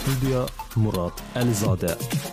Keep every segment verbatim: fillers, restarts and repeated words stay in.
Studiya Murad Əlizadə.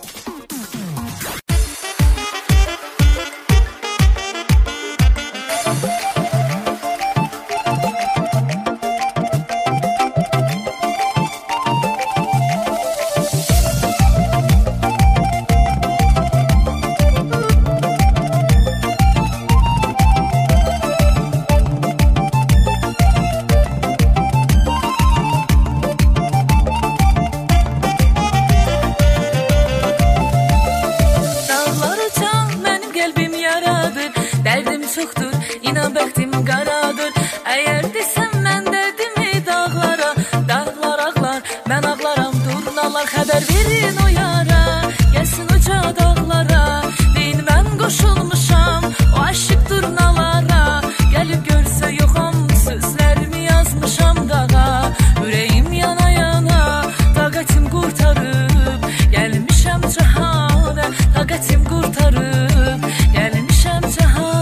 Çoxdur, inan bəxtim qaradır. Əgər desəm mən dərdimi dağlara, dağlar ağlar, mən ağlaram durnalar. Xəbər verin o yara, gəlsin uca dağlara. Deyin mən qoşulmuşam o aşıq durnalara. Gəlib görsə yoxam, sözlərimi yazmışam dağa. Ürəyim yana yana, taqətim qurtarıb. Gəlmişəm cahana, taqətim qurtarıb. Gəlmişəm cahana.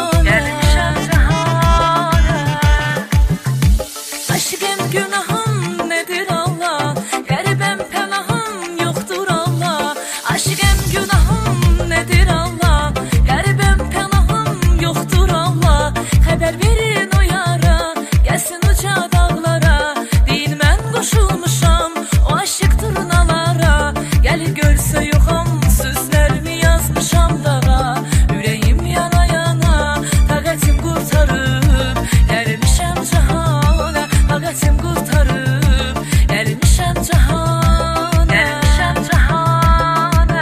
Günahım nedir Allah, qəribəm pənahım yoxdur Allah. Aşiqəm günahım nedir Allah, qəribəm pənahım yoxdur Allah. Xəbər verin o yara, gəlsin uca dağlara. Deyin mən qoşulmuşam o aşıq turnalara. Gəlir görsə yoxam, sözlərimi yazmışam dağa. Ürəyim yana yana, taqətim qurtarıb. Gəlmişəm cahana, taqətim qurtarıb. Gəlmişəm cahana, gəlmişəm cahana.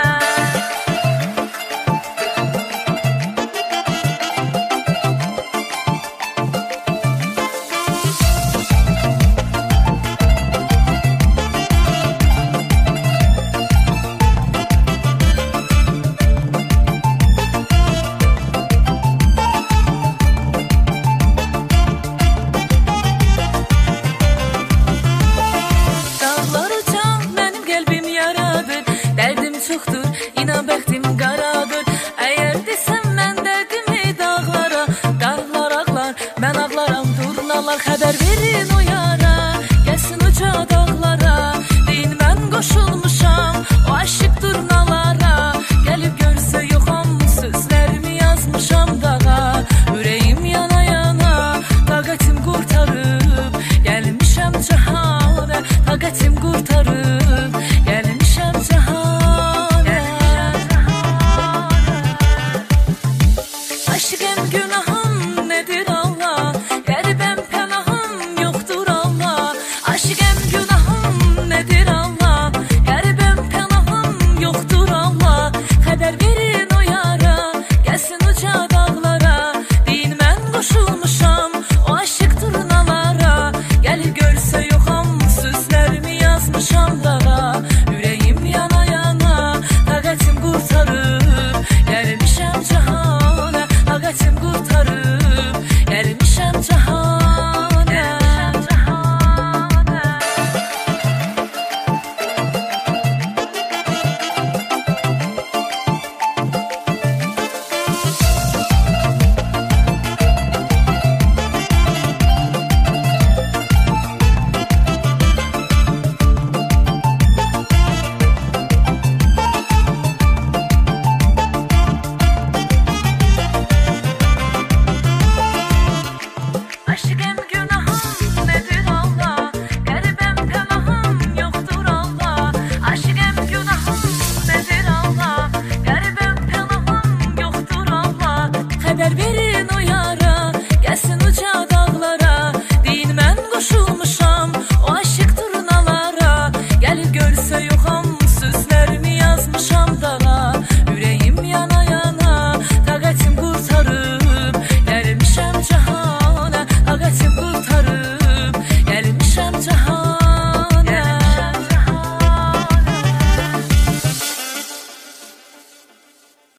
Çoxdur, inan bəxtim qaradır. Əgər desəm mən dərdimi dağlara, dağlar ağlar, mən ağlaram durnalar. Xəbər verin o yara, gəlsin uca dağlara. Deyin mən qoşulmuşam o aşıq durnalara. Gəlib görsə yoxam, sözlərimi yazmışam dağa. Ürəyim yana yana, taqətim qurtarıb. Gəlmişəm cahana, taqətim qurtarıb. Gəlmişəm cahana. Aşiqəm günahım nedir Allah, qəribəm pənahım yoxdur Allah. Aşiqəm günahım nedir Allah, qəribəm pənahım yoxdur Allah. Xəbər verin o yara, gəlsin uca dağlara. Deyin mən qoşulmuşam o aşıq turnalara. Gəlir görsə yoxam, sözlərimi yazmışam.